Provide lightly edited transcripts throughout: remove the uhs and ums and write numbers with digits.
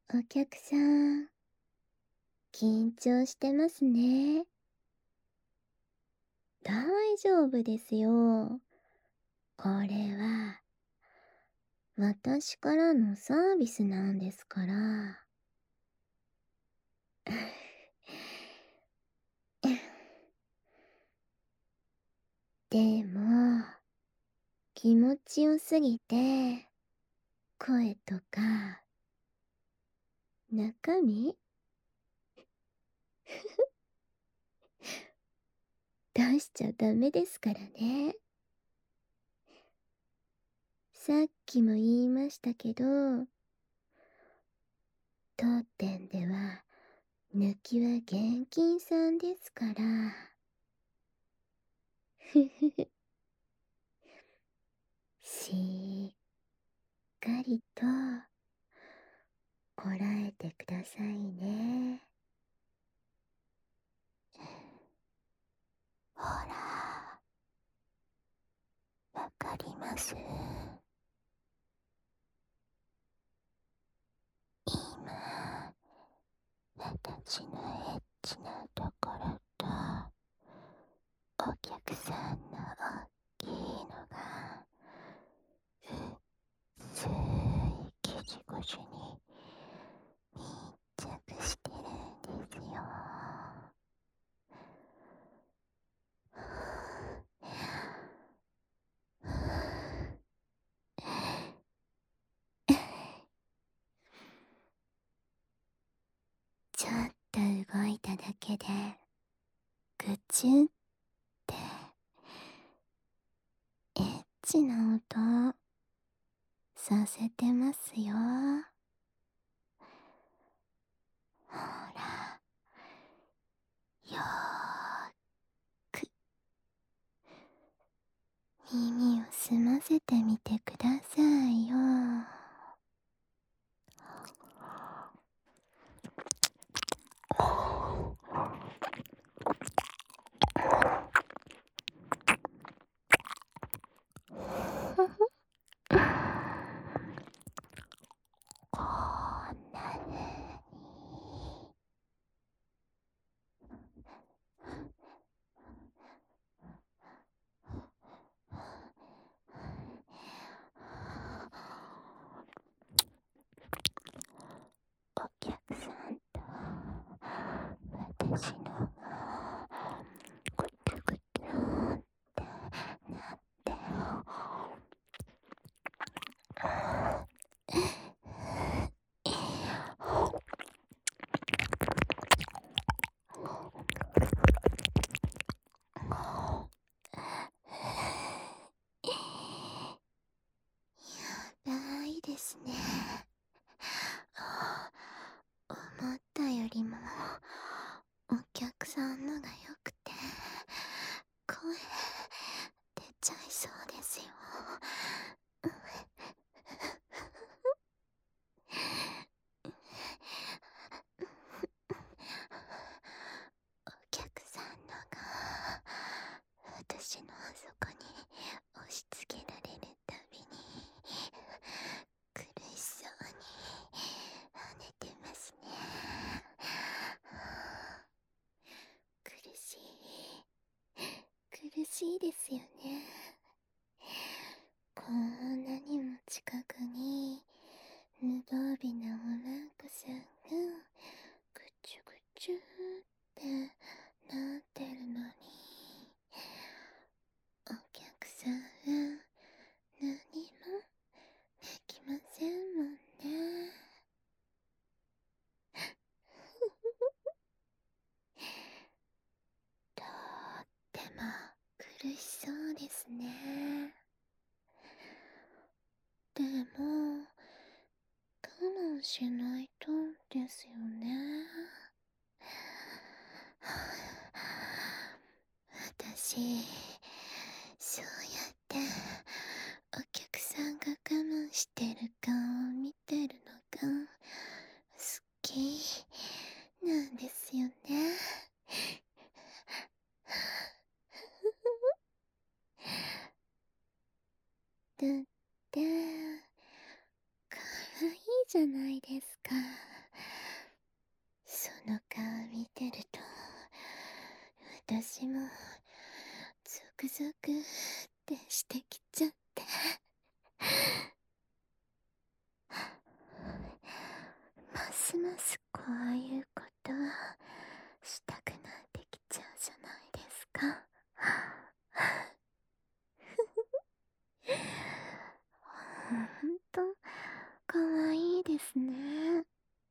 お客さん、緊張してますね。大丈夫ですよ。これは、私からのサービスなんですから。でも、気持ちよすぎて、声とか、中身出しちゃダメですからね。さっきも言いましたけど、当店では、抜きは現金さんですから。ふふふ。しっかりと、こらえてくださいね。ほら、わかります。今、私のエッチなところと、お客さんの大きいのが、薄い生地越しに密着してるんですよ。ちょっと動いただけで、ぐちゅってエッチな音させてますよ。ほら、よーく耳を澄ませてみてくださいよ。こんな風にお客さんと私のがぐちゅぐちゅってなってやばいですね。思ったよりもお客さんのが良くて声出ちゃいそうですよ。お客さんのが私のあそこに押し付けられるたびに苦しそうに跳ねてますね。苦しい苦しいですよね。こんなにも近くに無防備なおらんこさんがぐちゅぐちゅってなってるのに、お客さんは何もできませんもんね。とっても苦しそうですね。でも我慢しないとですよね。私、そうやってお客さんが我慢してる顔を見てるのが好きなんですよね。だって、かわいいじゃないですか。 クゾクってしてきちゃって。ますますこういうことしたくなってきちゃうじゃないですか。ほんとかわいいですね。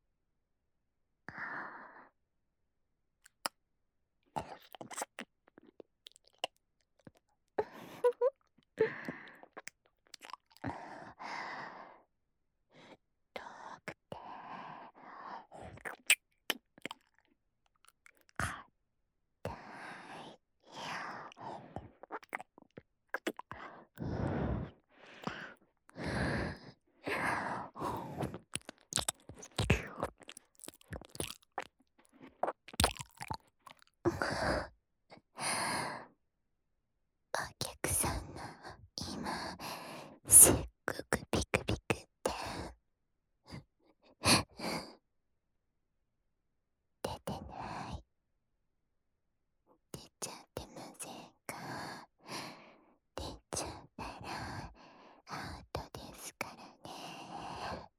遠くて硬い。お客さんの今すっごくピクピクって出てない？出ちゃってませんか？出ちゃったらアウトですからね。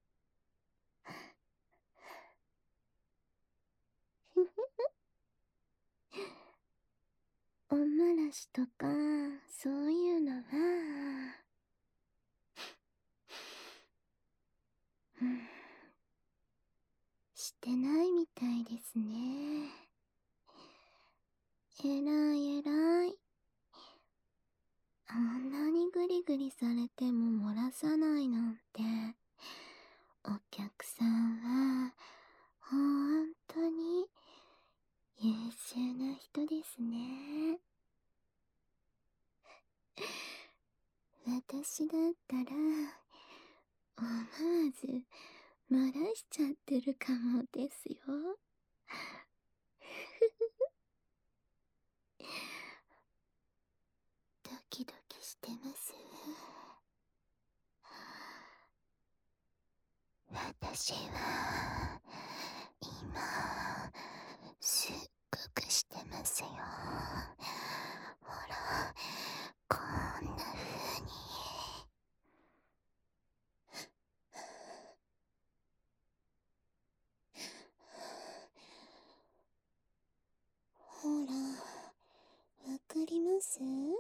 おんまらしとかそういうのはしてないみたいですね。えらいえらい。あんなにグリグリされても漏らさないなんて、お客さんはほんとに優秀な人ですね。私だったら思わず漏らしちゃってるかもですよ。ドキドキしてます？私は今すっごくしてますよ。ほら、こんな風に。ほら、わかります？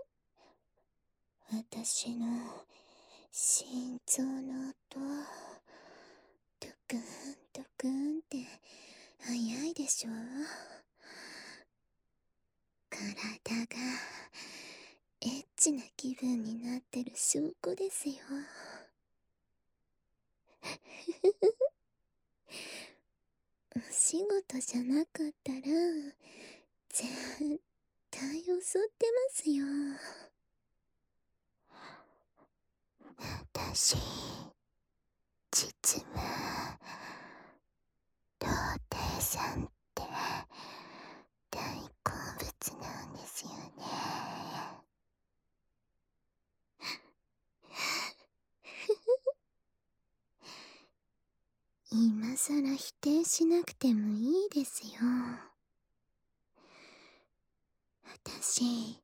私の心臓の音、ドクンドクンって早いでしょ？体がエッチな気分になってる証拠ですよ。お仕事じゃなかったら絶対襲ってますよ。私、実は童貞さんって大好物なんですよね。今さら否定しなくてもいいですよ。私、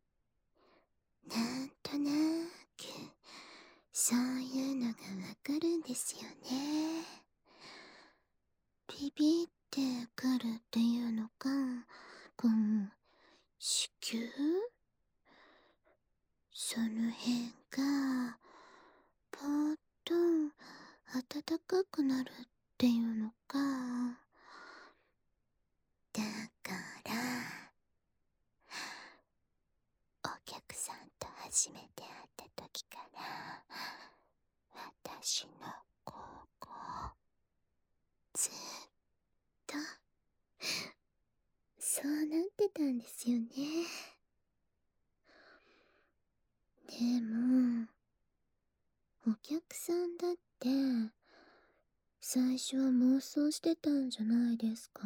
なんとなくそういうのがわかるんですよね。ビビってくるっていうのか、子宮、その辺がぽーっと暖かくなるっていうのか。だからお客さんと初めて会った時から私の高校ずっとそうなってたんですよね。でもお客さんだって最初は妄想してたんじゃないですか？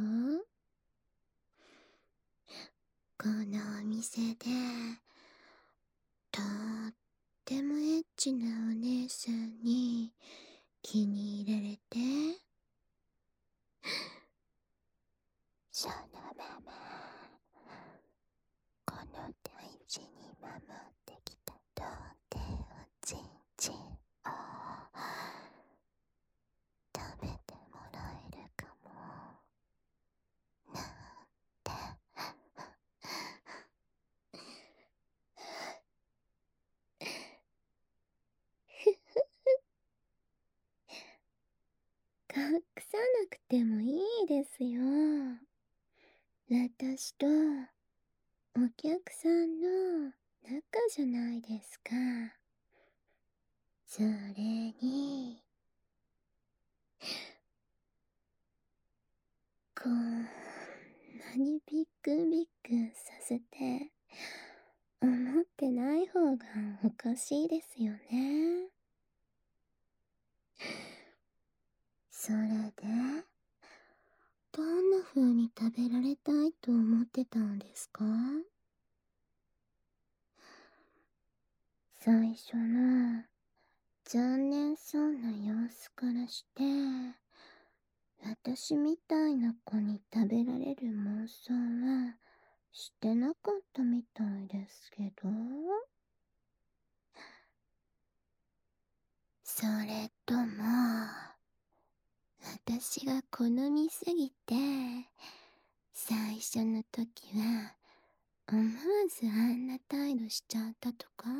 このお店でとってもエッチなお姉さんに気に入られて、そのままこのタイ私に守ってきた童貞おちんちんを食べてもらえるかもなんて隠さなくてもいいですよ。私とお客さんの仲じゃないですか。それにこんなにビックビックさせて思ってない方がおかしいですよね。それでどんな風に食べられたいと思ってたんですか？最初の残念そうな様子からして私みたいな子に食べられる妄想はしてなかったみたいですけど。それとも私が好みすぎて最初の時は思わずあんな態度しちゃったとか？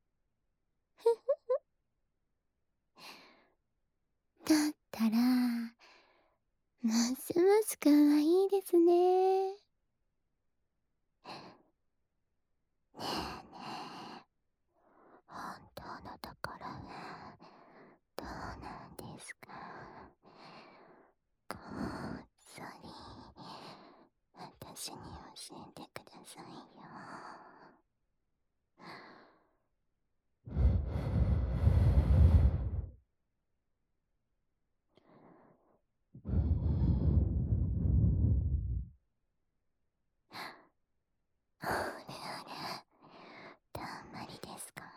だったらますます可愛いですね。ねえねえ、本当のところはどうなんですか？こっそり私に教えてくださいよ。あれあれ、たんまりですか？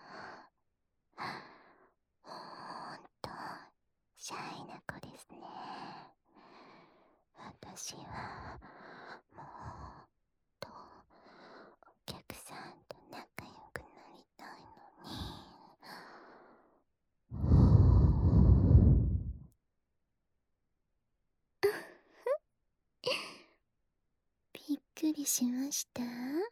ほんとシャイな子ですね。私はもっとお客さんと仲良くなりたいのに。びっくりしました？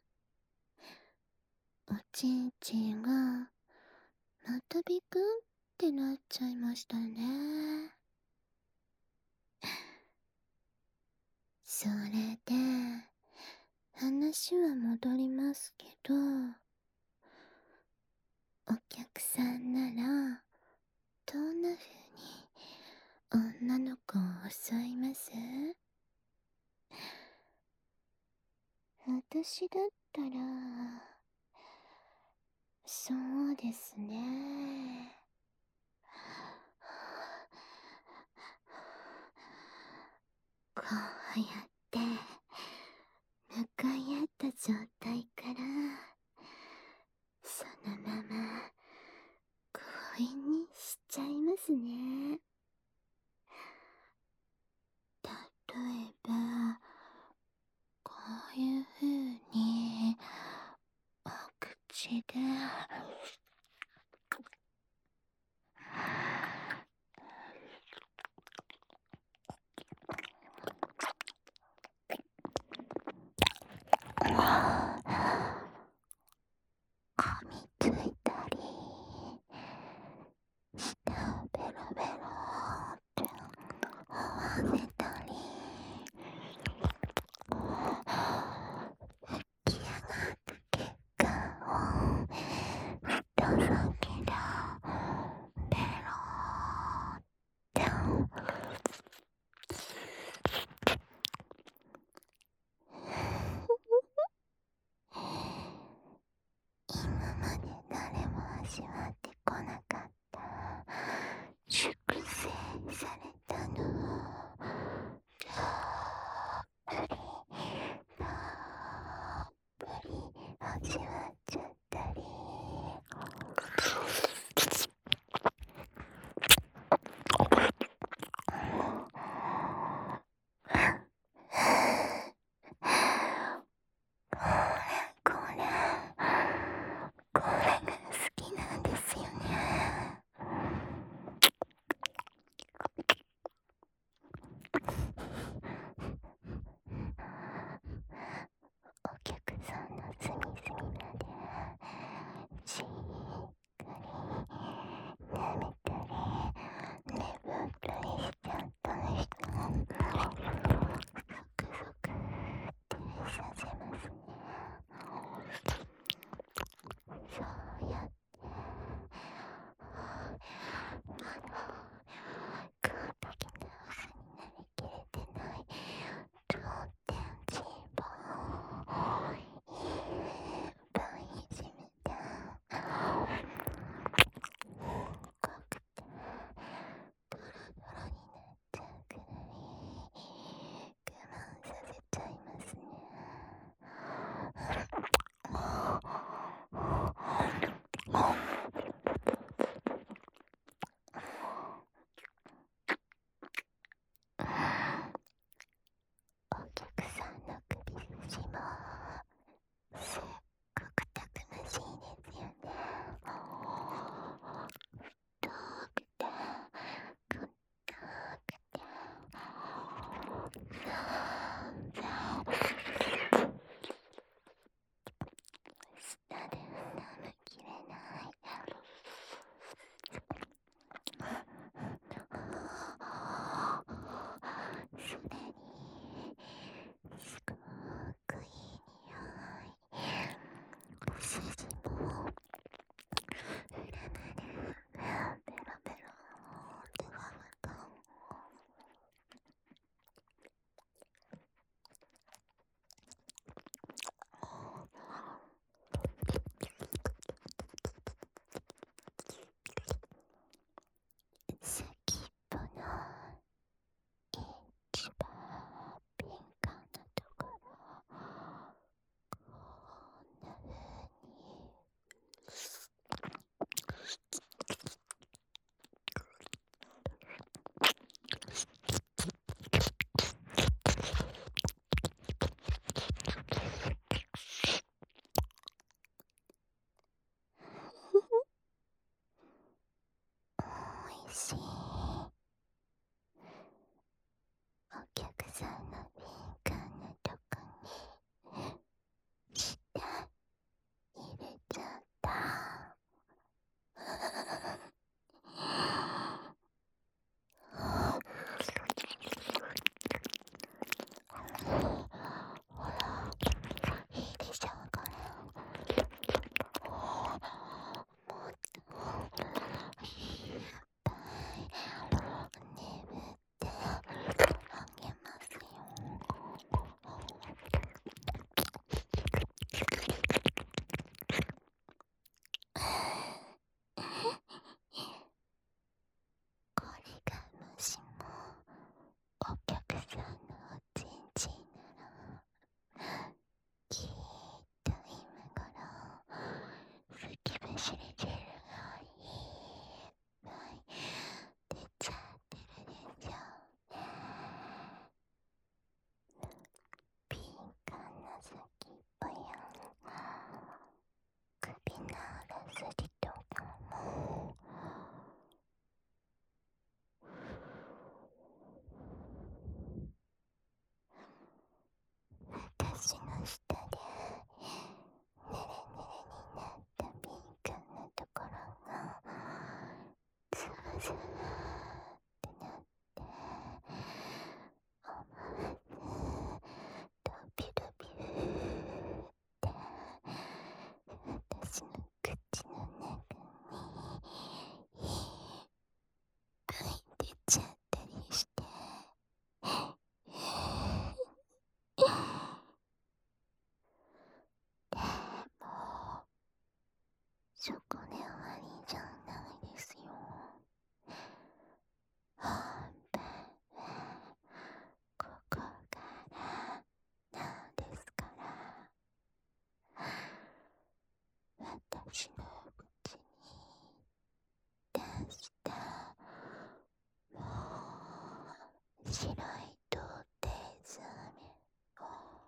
おちんちんがまたビクンってなっちゃいましたね。それで話は戻りますけど、お客さんならどんな風に女の子を襲います？私だったらそうですね。こうやって向かい合った状態からそのまま強引にしちゃいますね。例えばこういう風にお口で噛みついたり舌をベロベロって合わせたり浮き上がった血管を人先でベロって今まで誰も味わってこなかった粛清されたのをたっぷりたっぷり味わっちゃったり。これスーってなって思わずドビュドビューって私の口の中にいっぱい出ちゃったりして、でもそこで終わりじゃないですよ。本編はここからなんですから。私の口に出したもう白い童貞ザメを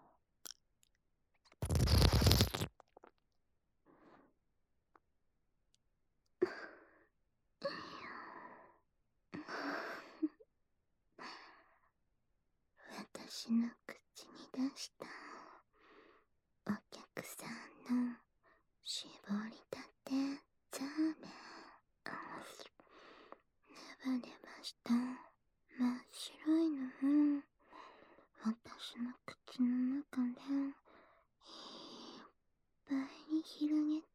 私の口に出したお客さんの絞りたてザーメン、ネバネバした真っ白いのを私の口の中でいっぱいに広げて、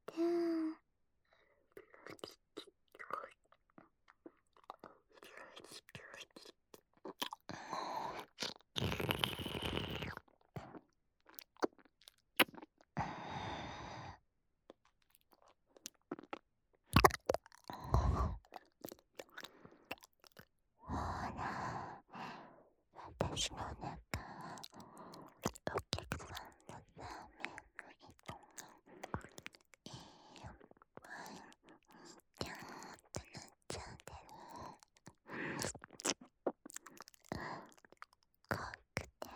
ほら私の中お客さんのラーメンの人がいっぱいにゃーってなっちゃってる。濃くて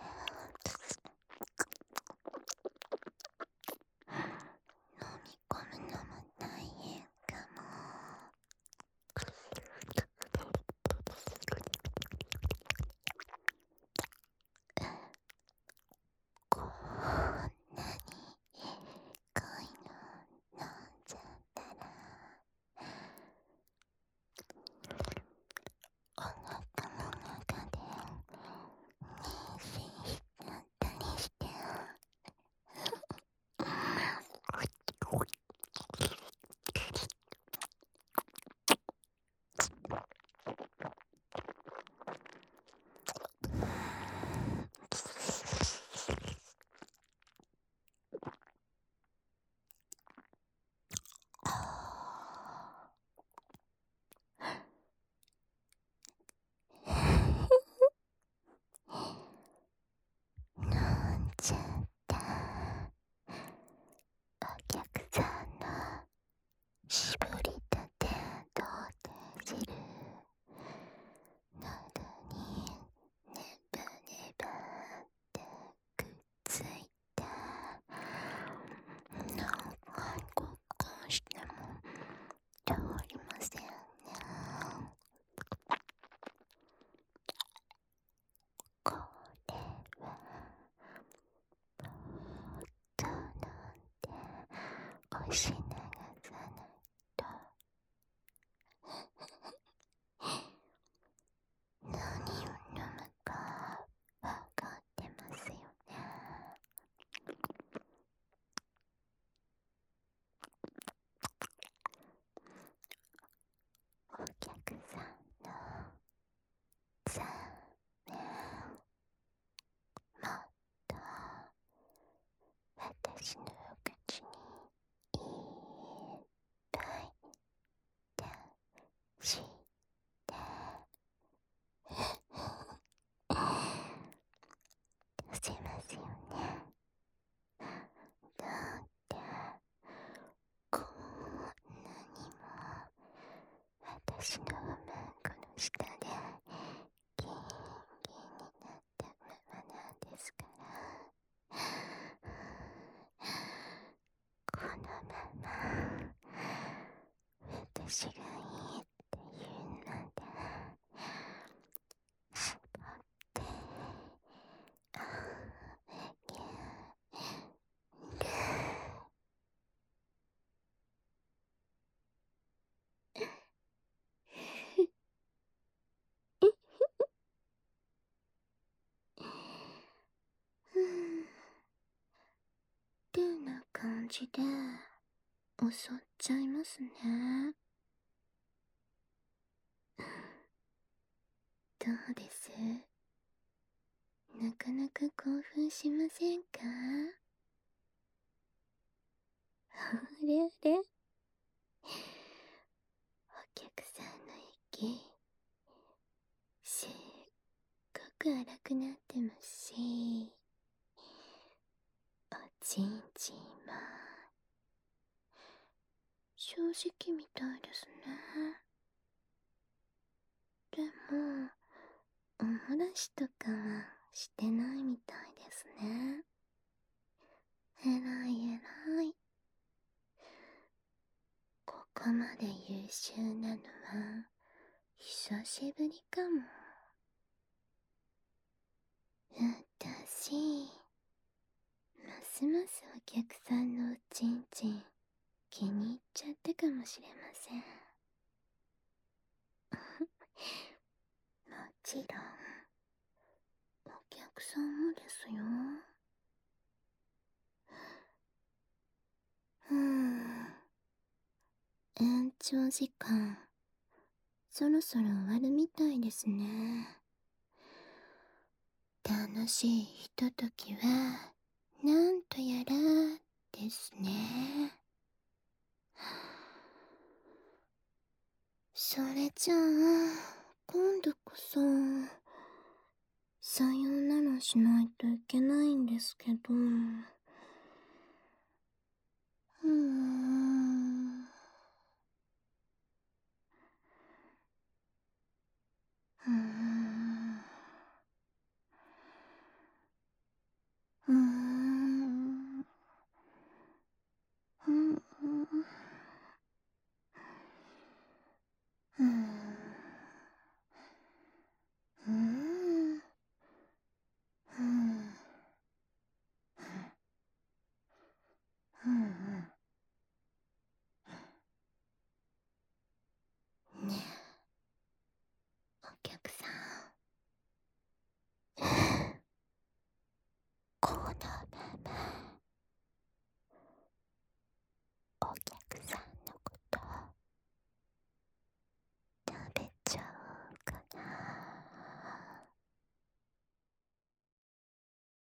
飲み込むのも大変かも。こんなに濃いの飲んじゃったらお腹の中で妊娠しちゃったりして、飲んじゃったお客さんの絞りたて童貞汁、喉にネバネバってくっついた。何回こうしても通りませんね。これはもっと飲んで押し流さないと。何を飲むかわかってますよね。お客さんのザーメン、もっと私の口にいっぱい出して出せますよね。だってこんなにも私のうんこの下でギンギンになったままなんですから、このまま私がいいって言うので絞ってあげる。 じで襲っちゃいますね。どうです？なかなか興奮しませんか？あれあれ、お客さんの息、すっごく荒くなってますし、おちんちんも正直みたいですね。でも、おもらしとかはしてないみたいですね。えらいえらい。ここまで優秀なのは久しぶりかも。私、ますますお客さんのおちんちん気に入っちゃったかもしれません。もちろん、お客さんもですよ。延長時間、そろそろ終わるみたいですね。楽しいひとときは、なんとやらですね。それじゃあ、今度こそ、さようならしないといけないんですけど。